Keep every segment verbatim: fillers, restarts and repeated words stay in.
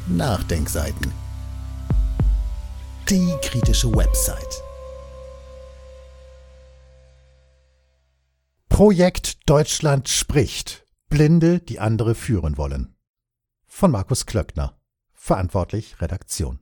Nachdenkseiten. Die kritische Website. Projekt Deutschland spricht. Blinde, die andere führen wollen. Von Markus Klöckner. Verantwortlich Redaktion.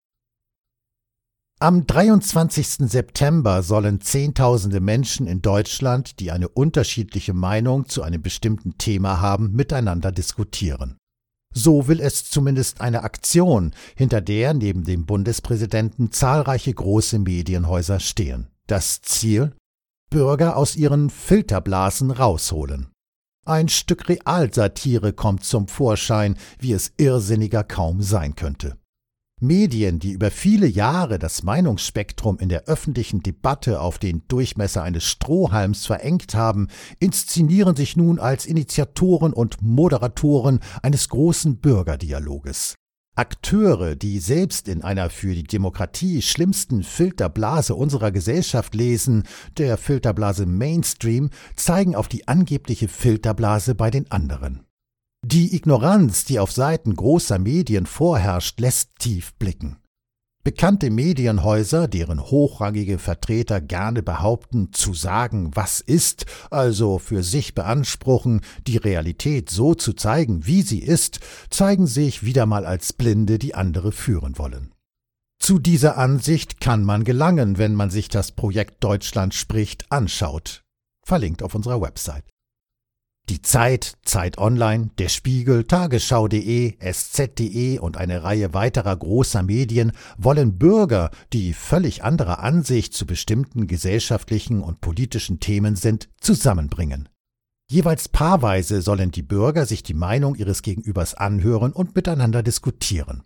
Am dreiundzwanzigsten September sollen Zehntausende Menschen in Deutschland, die eine unterschiedliche Meinung zu einem bestimmten Thema haben, miteinander diskutieren. So will es zumindest eine Aktion, hinter der neben dem Bundespräsidenten zahlreiche große Medienhäuser stehen. Das Ziel? Bürger aus ihren Filterblasen rausholen. Ein Stück Realsatire kommt zum Vorschein, wie es irrsinniger kaum sein könnte. Medien, die über viele Jahre das Meinungsspektrum in der öffentlichen Debatte auf den Durchmesser eines Strohhalms verengt haben, inszenieren sich nun als Initiatoren und Moderatoren eines großen Bürgerdialoges. Akteure, die selbst in einer für die Demokratie schlimmsten Filterblase unserer Gesellschaft lesen, der Filterblase Mainstream, zeigen auf die angebliche Filterblase bei den anderen. Die Ignoranz, die auf Seiten großer Medien vorherrscht, lässt tief blicken. Bekannte Medienhäuser, deren hochrangige Vertreter gerne behaupten, zu sagen, was ist, also für sich beanspruchen, die Realität so zu zeigen, wie sie ist, zeigen sich wieder mal als Blinde, die andere führen wollen. Zu dieser Ansicht kann man gelangen, wenn man sich das Projekt Deutschland spricht anschaut. Verlinkt auf unserer Website. Die Zeit, Zeit Online, der Spiegel, Tagesschau punkt de, S Z punkt de und eine Reihe weiterer großer Medien wollen Bürger, die völlig anderer Ansicht zu bestimmten gesellschaftlichen und politischen Themen sind, zusammenbringen. Jeweils paarweise sollen die Bürger sich die Meinung ihres Gegenübers anhören und miteinander diskutieren.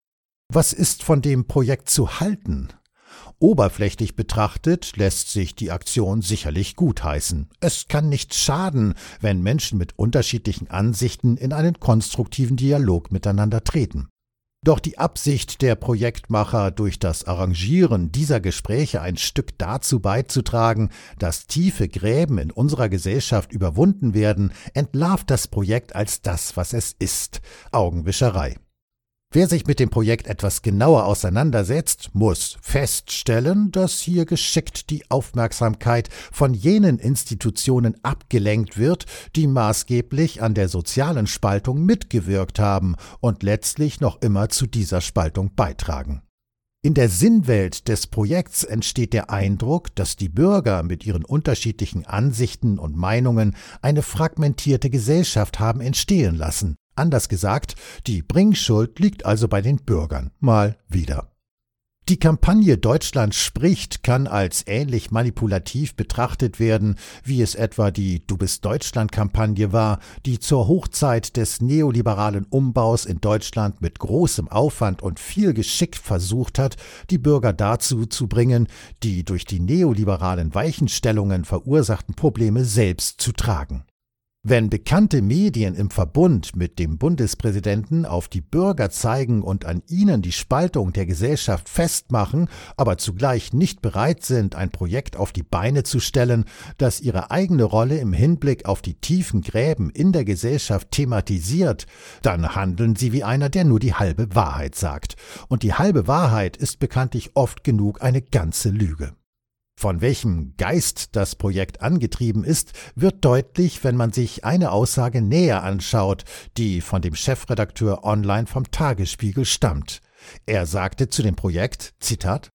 Was ist von dem Projekt zu halten? Oberflächlich betrachtet lässt sich die Aktion sicherlich gutheißen. Es kann nicht schaden, wenn Menschen mit unterschiedlichen Ansichten in einen konstruktiven Dialog miteinander treten. Doch die Absicht der Projektmacher, durch das Arrangieren dieser Gespräche ein Stück dazu beizutragen, dass tiefe Gräben in unserer Gesellschaft überwunden werden, entlarvt das Projekt als das, was es ist: Augenwischerei. Wer sich mit dem Projekt etwas genauer auseinandersetzt, muss feststellen, dass hier geschickt die Aufmerksamkeit von jenen Institutionen abgelenkt wird, die maßgeblich an der sozialen Spaltung mitgewirkt haben und letztlich noch immer zu dieser Spaltung beitragen. In der Sinnwelt des Projekts entsteht der Eindruck, dass die Bürger mit ihren unterschiedlichen Ansichten und Meinungen eine fragmentierte Gesellschaft haben entstehen lassen. Anders gesagt, die Bringschuld liegt also bei den Bürgern, mal wieder. Die Kampagne Deutschland spricht kann als ähnlich manipulativ betrachtet werden, wie es etwa die Du bist Deutschland-Kampagne war, die zur Hochzeit des neoliberalen Umbaus in Deutschland mit großem Aufwand und viel Geschick versucht hat, die Bürger dazu zu bringen, die durch die neoliberalen Weichenstellungen verursachten Probleme selbst zu tragen. Wenn bekannte Medien im Verbund mit dem Bundespräsidenten auf die Bürger zeigen und an ihnen die Spaltung der Gesellschaft festmachen, aber zugleich nicht bereit sind, ein Projekt auf die Beine zu stellen, das ihre eigene Rolle im Hinblick auf die tiefen Gräben in der Gesellschaft thematisiert, dann handeln sie wie einer, der nur die halbe Wahrheit sagt. Und die halbe Wahrheit ist bekanntlich oft genug eine ganze Lüge. Von welchem Geist das Projekt angetrieben ist, wird deutlich, wenn man sich eine Aussage näher anschaut, die von dem Chefredakteur online vom Tagesspiegel stammt. Er sagte zu dem Projekt, Zitat: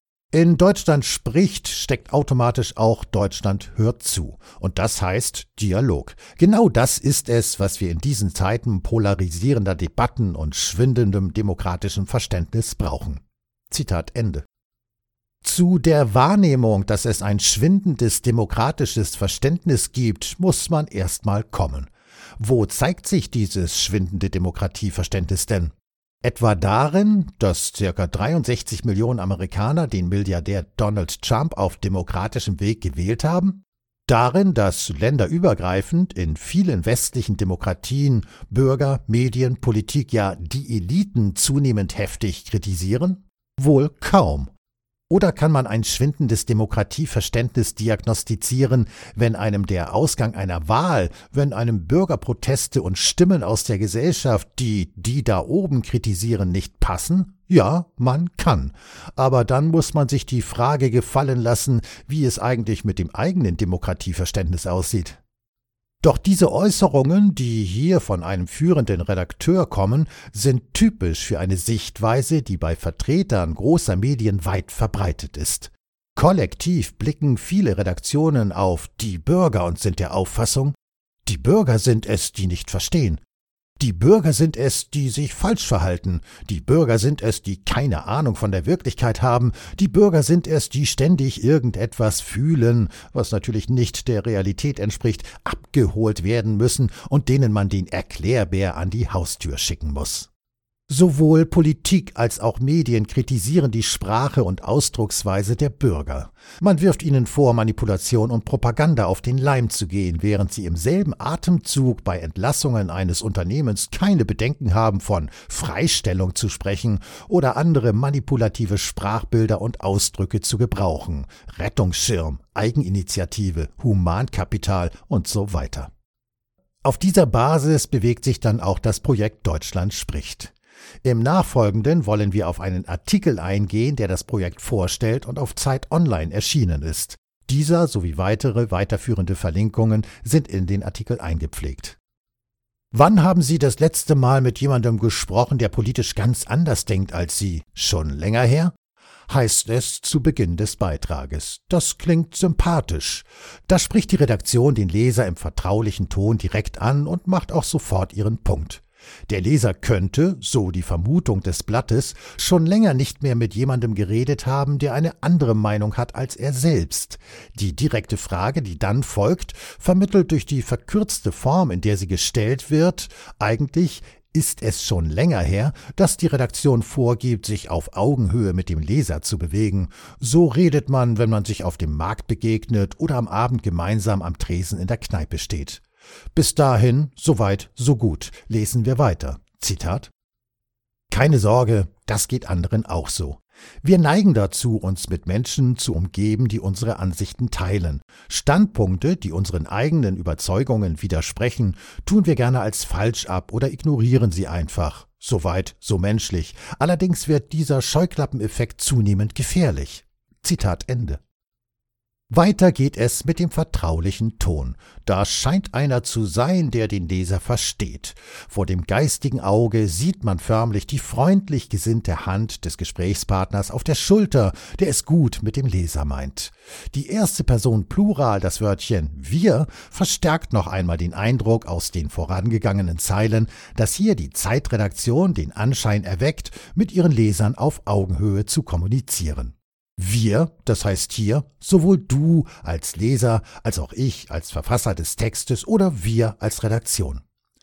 In Deutschland spricht steckt automatisch auch Deutschland hört zu. Und das heißt Dialog. Genau das ist es, was wir in diesen Zeiten polarisierender Debatten und schwindendem demokratischen Verständnis brauchen. Zitat Ende. Zu der Wahrnehmung, dass es ein schwindendes demokratisches Verständnis gibt, muss man erstmal kommen. Wo zeigt sich dieses schwindende Demokratieverständnis denn? Etwa darin, dass ca. dreiundsechzig Millionen Amerikaner den Milliardär Donald Trump auf demokratischem Weg gewählt haben? Darin, dass länderübergreifend in vielen westlichen Demokratien Bürger, Medien, Politik, ja die Eliten zunehmend heftig kritisieren? Wohl kaum. Oder kann man ein schwindendes Demokratieverständnis diagnostizieren, wenn einem der Ausgang einer Wahl, wenn einem Bürgerproteste und Stimmen aus der Gesellschaft, die die da oben kritisieren, nicht passen? Ja, man kann. Aber dann muss man sich die Frage gefallen lassen, wie es eigentlich mit dem eigenen Demokratieverständnis aussieht. Doch diese Äußerungen, die hier von einem führenden Redakteur kommen, sind typisch für eine Sichtweise, die bei Vertretern großer Medien weit verbreitet ist. Kollektiv blicken viele Redaktionen auf die Bürger und sind der Auffassung, die Bürger sind es, die nicht verstehen. Die Bürger sind es, die sich falsch verhalten. Die Bürger sind es, die keine Ahnung von der Wirklichkeit haben. Die Bürger sind es, die ständig irgendetwas fühlen, was natürlich nicht der Realität entspricht, abgeholt werden müssen und denen man den Erklärbär an die Haustür schicken muss. Sowohl Politik als auch Medien kritisieren die Sprache und Ausdrucksweise der Bürger. Man wirft ihnen vor, Manipulation und Propaganda auf den Leim zu gehen, während sie im selben Atemzug bei Entlassungen eines Unternehmens keine Bedenken haben, von Freistellung zu sprechen oder andere manipulative Sprachbilder und Ausdrücke zu gebrauchen. Rettungsschirm, Eigeninitiative, Humankapital und so weiter. Auf dieser Basis bewegt sich dann auch das Projekt Deutschland spricht. Im Nachfolgenden wollen wir auf einen Artikel eingehen, der das Projekt vorstellt und auf Zeit Online erschienen ist. Dieser sowie weitere weiterführende Verlinkungen sind in den Artikel eingepflegt. Wann haben Sie das letzte Mal mit jemandem gesprochen, der politisch ganz anders denkt als Sie? Schon länger her? Heißt es zu Beginn des Beitrages. Das klingt sympathisch. Da spricht die Redaktion den Leser im vertraulichen Ton direkt an und macht auch sofort ihren Punkt. Der Leser könnte, so die Vermutung des Blattes, schon länger nicht mehr mit jemandem geredet haben, der eine andere Meinung hat als er selbst. Die direkte Frage, die dann folgt, vermittelt durch die verkürzte Form, in der sie gestellt wird, eigentlich: Ist es schon länger her, dass die Redaktion vorgibt, sich auf Augenhöhe mit dem Leser zu bewegen? So redet man, wenn man sich auf dem Markt begegnet oder am Abend gemeinsam am Tresen in der Kneipe steht. Bis dahin, soweit, so gut. Lesen wir weiter. Zitat: Keine Sorge, das geht anderen auch so. Wir neigen dazu, uns mit Menschen zu umgeben, die unsere Ansichten teilen. Standpunkte, die unseren eigenen Überzeugungen widersprechen, tun wir gerne als falsch ab oder ignorieren sie einfach. Soweit, so menschlich. Allerdings wird dieser Scheuklappeneffekt zunehmend gefährlich. Zitat Ende. Weiter geht es mit dem vertraulichen Ton. Da scheint einer zu sein, der den Leser versteht. Vor dem geistigen Auge sieht man förmlich die freundlich gesinnte Hand des Gesprächspartners auf der Schulter, der es gut mit dem Leser meint. Die erste Person Plural, das Wörtchen wir, verstärkt noch einmal den Eindruck aus den vorangegangenen Zeilen, dass hier die Zeitredaktion den Anschein erweckt, mit ihren Lesern auf Augenhöhe zu kommunizieren. Wir, das heißt hier sowohl du als Leser als auch ich als Verfasser des Textes oder wir als Redaktion.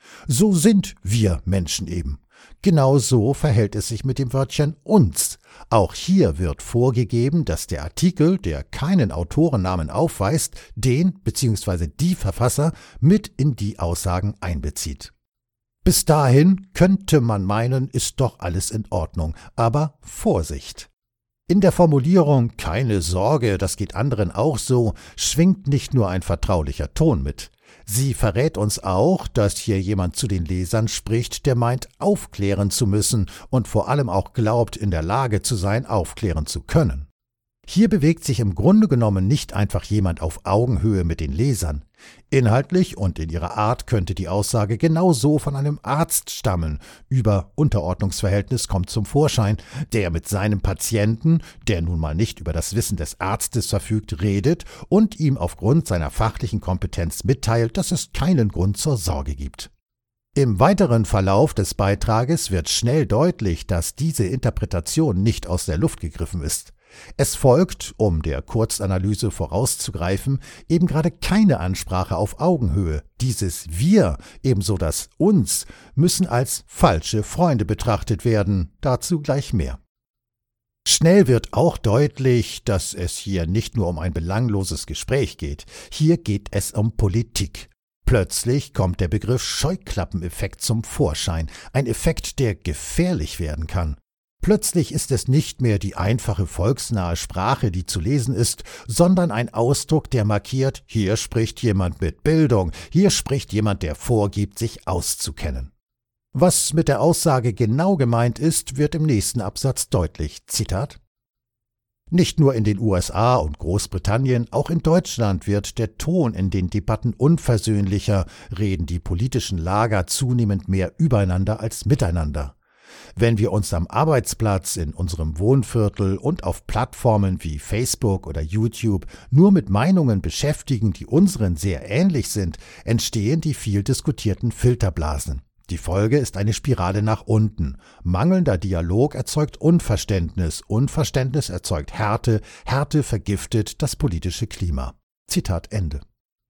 So sind wir Menschen eben. Genau so verhält es sich mit dem Wörtchen uns. Auch hier wird vorgegeben, dass der Artikel, der keinen Autorennamen aufweist, den bzw. die Verfasser mit in die Aussagen einbezieht. Bis dahin könnte man meinen, ist doch alles in Ordnung, aber Vorsicht! In der Formulierung »keine Sorge, das geht anderen auch so« schwingt nicht nur ein vertraulicher Ton mit. Sie verrät uns auch, dass hier jemand zu den Lesern spricht, der meint, aufklären zu müssen und vor allem auch glaubt, in der Lage zu sein, aufklären zu können. Hier bewegt sich im Grunde genommen nicht einfach jemand auf Augenhöhe mit den Lesern. Inhaltlich und in ihrer Art könnte die Aussage genauso von einem Arzt stammen. Über Unterordnungsverhältnis kommt zum Vorschein, der mit seinem Patienten, der nun mal nicht über das Wissen des Arztes verfügt, redet und ihm aufgrund seiner fachlichen Kompetenz mitteilt, dass es keinen Grund zur Sorge gibt. Im weiteren Verlauf des Beitrages wird schnell deutlich, dass diese Interpretation nicht aus der Luft gegriffen ist. Es folgt, um der Kurzanalyse vorauszugreifen, eben gerade keine Ansprache auf Augenhöhe. Dieses Wir, ebenso das Uns, müssen als falsche Freunde betrachtet werden. Dazu gleich mehr. Schnell wird auch deutlich, dass es hier nicht nur um ein belangloses Gespräch geht. Hier geht es um Politik. Plötzlich kommt der Begriff Scheuklappeneffekt zum Vorschein, ein Effekt, der gefährlich werden kann. Plötzlich ist es nicht mehr die einfache volksnahe Sprache, die zu lesen ist, sondern ein Ausdruck, der markiert, hier spricht jemand mit Bildung, hier spricht jemand, der vorgibt, sich auszukennen. Was mit der Aussage genau gemeint ist, wird im nächsten Absatz deutlich. Zitat: Nicht nur in den U S A und Großbritannien, auch in Deutschland wird der Ton in den Debatten unversöhnlicher, reden die politischen Lager zunehmend mehr übereinander als miteinander. Wenn wir uns am Arbeitsplatz, in unserem Wohnviertel und auf Plattformen wie Facebook oder YouTube nur mit Meinungen beschäftigen, die unseren sehr ähnlich sind, entstehen die viel diskutierten Filterblasen. Die Folge ist eine Spirale nach unten. Mangelnder Dialog erzeugt Unverständnis, Unverständnis erzeugt Härte, Härte vergiftet das politische Klima. Zitat Ende.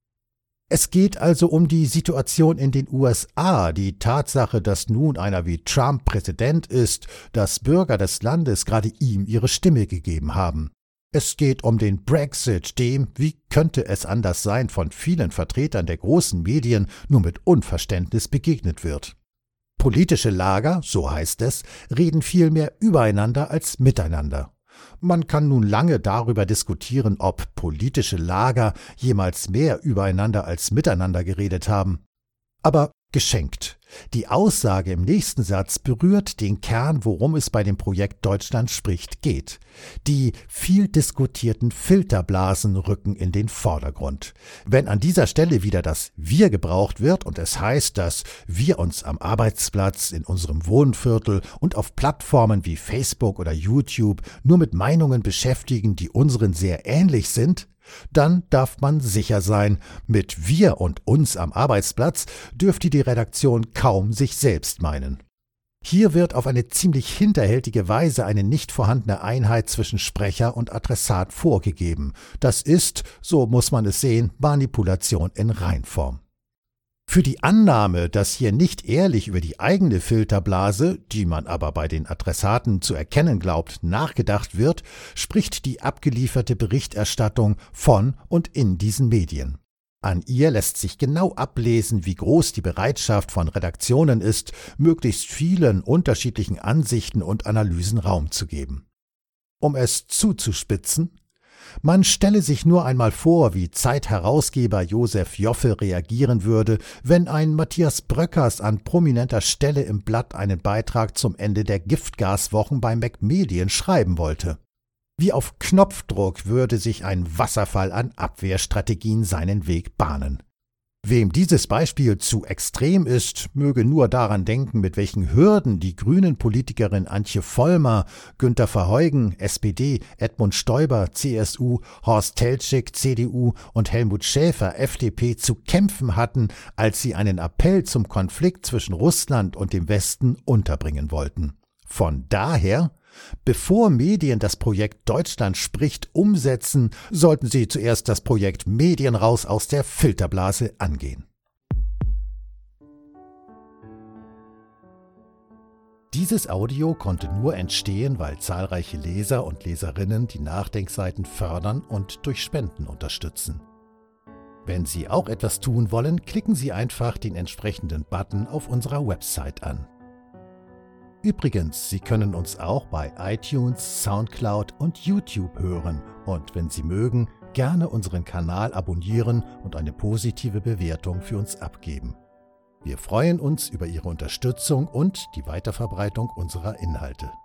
Es geht also um die Situation in den U S A, die Tatsache, dass nun einer wie Trump Präsident ist, dass Bürger des Landes gerade ihm ihre Stimme gegeben haben. Es geht um den Brexit, dem, wie könnte es anders sein, von vielen Vertretern der großen Medien nur mit Unverständnis begegnet wird. Politische Lager, so heißt es, reden viel mehr übereinander als miteinander. Man kann nun lange darüber diskutieren, ob politische Lager jemals mehr übereinander als miteinander geredet haben. Aber geschenkt. Die Aussage im nächsten Satz berührt den Kern, worum es bei dem Projekt Deutschland spricht, geht. Die viel diskutierten Filterblasen rücken in den Vordergrund. Wenn an dieser Stelle wieder das Wir gebraucht wird und es heißt, dass wir uns am Arbeitsplatz, in unserem Wohnviertel und auf Plattformen wie Facebook oder YouTube nur mit Meinungen beschäftigen, die unseren sehr ähnlich sind, dann darf man sicher sein, mit wir und uns am Arbeitsplatz dürfte die Redaktion kaum sich selbst meinen. Hier wird auf eine ziemlich hinterhältige Weise eine nicht vorhandene Einheit zwischen Sprecher und Adressat vorgegeben. Das ist, so muss man es sehen, Manipulation in Reinform. Für die Annahme, dass hier nicht ehrlich über die eigene Filterblase, die man aber bei den Adressaten zu erkennen glaubt, nachgedacht wird, spricht die abgelieferte Berichterstattung von und in diesen Medien. An ihr lässt sich genau ablesen, wie groß die Bereitschaft von Redaktionen ist, möglichst vielen unterschiedlichen Ansichten und Analysen Raum zu geben. Um es zuzuspitzen: Man stelle sich nur einmal vor, wie Zeit-Herausgeber Josef Joffe reagieren würde, wenn ein Matthias Bröckers an prominenter Stelle im Blatt einen Beitrag zum Ende der Giftgaswochen bei Macmedien schreiben wollte. Wie auf Knopfdruck würde sich ein Wasserfall an Abwehrstrategien seinen Weg bahnen. Wem dieses Beispiel zu extrem ist, möge nur daran denken, mit welchen Hürden die Grünen-Politikerin Antje Vollmer, Günter Verheugen, S P D, Edmund Stoiber, C S U, Horst Teltschik, C D U und Helmut Schäfer, F D P, zu kämpfen hatten, als sie einen Appell zum Konflikt zwischen Russland und dem Westen unterbringen wollten. Von daher: Bevor Medien das Projekt Deutschland spricht umsetzen, sollten sie zuerst das Projekt Medien raus aus der Filterblase angehen. Dieses Audio konnte nur entstehen, weil zahlreiche Leser und Leserinnen die Nachdenkseiten fördern und durch Spenden unterstützen. Wenn Sie auch etwas tun wollen, klicken Sie einfach den entsprechenden Button auf unserer Website an. Übrigens, Sie können uns auch bei iTunes, Soundcloud und YouTube hören und, wenn Sie mögen, gerne unseren Kanal abonnieren und eine positive Bewertung für uns abgeben. Wir freuen uns über Ihre Unterstützung und die Weiterverbreitung unserer Inhalte.